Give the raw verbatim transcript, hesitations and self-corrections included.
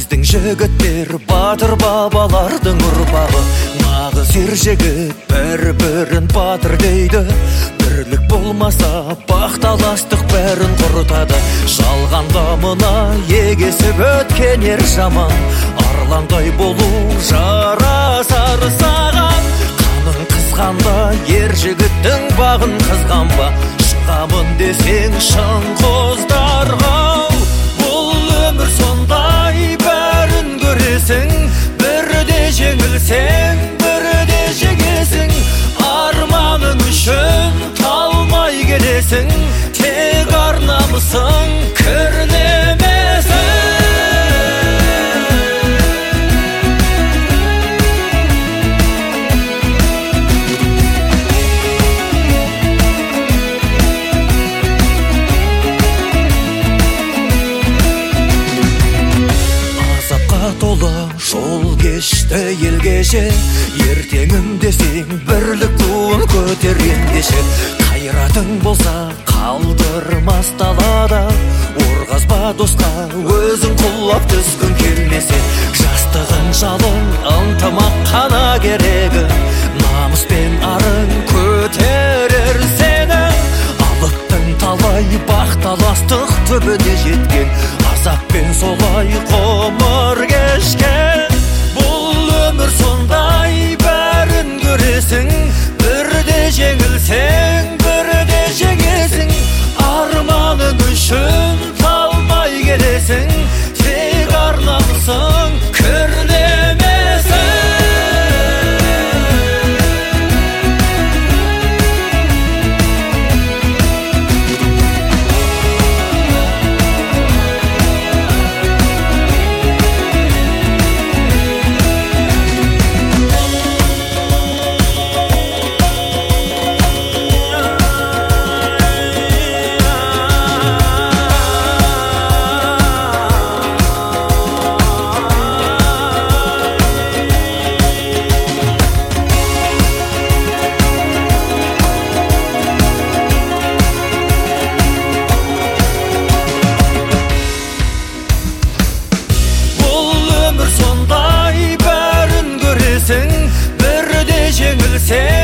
біздің жігіттер батыр бабалардың ұрпағы. Нағыз ер жігіт бір-бірін батыр дейді. Бірлік болмаса бақталастық бәрін құртады. Жалғанда мына егесіп өткен ер жаман, арландай болу жарасар саған. Қаның қызғанда ер жігіттің бағын қызғанба, шығамын десең шын қоздарға. Бұл өмір сондай, бәрін көресің, бірде жеңілсең, бірде жеңесің. Арманың үшін талмай келесің, тек арнамысың кірлемесің. Толы жол кешті ел кеше, ертеңім десең бірлік туын көтер ендеше. Қайратың болса қалдырмас далада, орғазба досқа өзің құлап түскің келмесе. Жастығын жалын ынтымақ қана керегі, намыс пен арың көтерер сені. Алыптың талай бақталастық түбіне жеткен, азаппен солай ғұмыр кешкен. Бұл өмір сондай, бәрін көресің, бірде жеңілсең, бірде жеңесің. Арманың үшін талмай келесің, тек арнамысың кірлемесің. Бірде жеңілсең,